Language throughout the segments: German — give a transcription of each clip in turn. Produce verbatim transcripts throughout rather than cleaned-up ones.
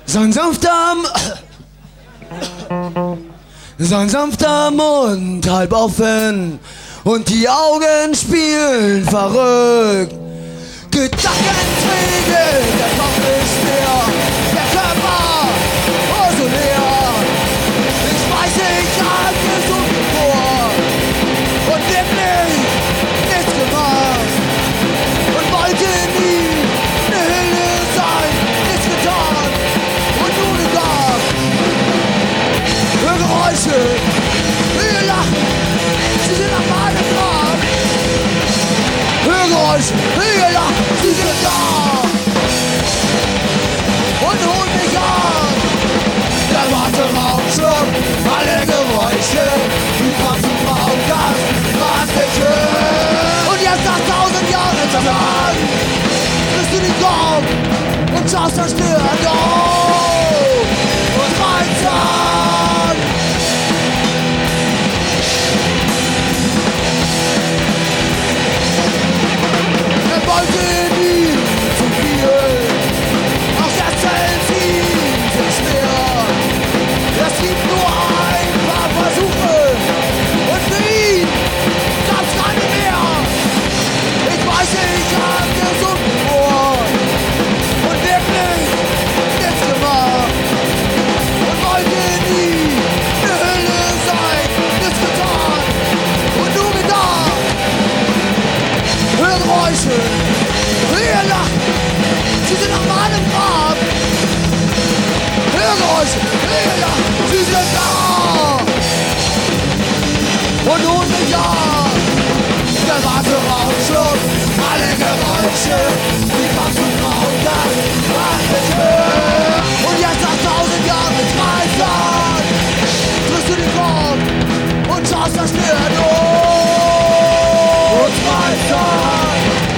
So ein sanfter, so ein sanfter Mund, halb offen, und die Augen spielen verrückt. Gedankenträge, der Kopf ist leer, der Körper oh so leer. Ich weiß, ich hab gesund vor und wirklich nichts gemacht und wollte nie eine Hülle sein, nichts getan und nur gedacht. Hör Geräusche, ihr Lachen, sie sind am meinem Grab. Hör Geräusche, ihr Lachen, sie sind da und holt mich an. Der Warteraum schluckt alle Geräusche, wie kommst du auf das, was ich höre? Und jetzt nach tausend Jahren Tag bist du den Kopf und schaust verstört auf und meinst an. Er wollte nie zu viel, aus der Zelle zieht sich schwer. Es gibt nur ein paar Versuche und für ihn gab's keine mehr. Ich weiß, ich hab gesunden vor und wirklich nichts gemacht und wollte nie eine Hülle sein, nichts getan und nur gedacht. Hör Geräusche, ihr Lachen, sie sind auf meinem Grab. Hör Geräusche, ihr Lachen, sie sind da und holen mich an. Der Warteraum schluckt alle Geräusche, wie kommst du drauf, das was ich höre? Und jetzt nach tausend Jahren Streitsack drückst du den Kopf und schaust verstört und Streitsack.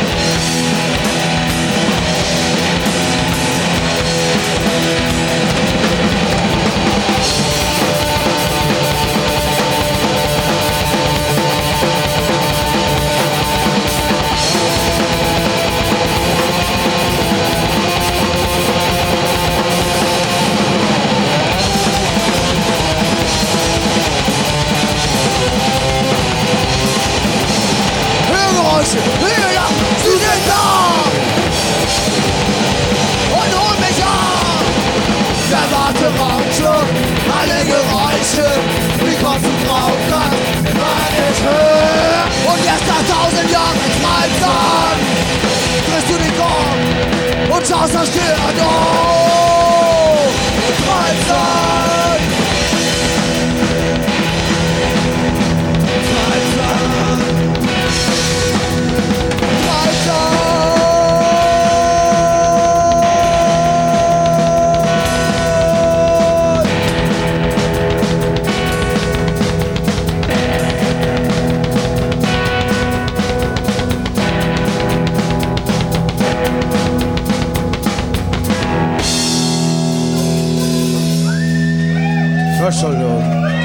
Hörgeräusche, ihr Lachen, sie sind da und holen mich an. Der Warteraum schluckt alle Geräusche, wie kommst du drauf, das was ich höre? Und jetzt nach tausend Jahren Streitsack drehst du den Kopf und schaust verstört auf und Streitsack. Streitsack. Entschuldigung.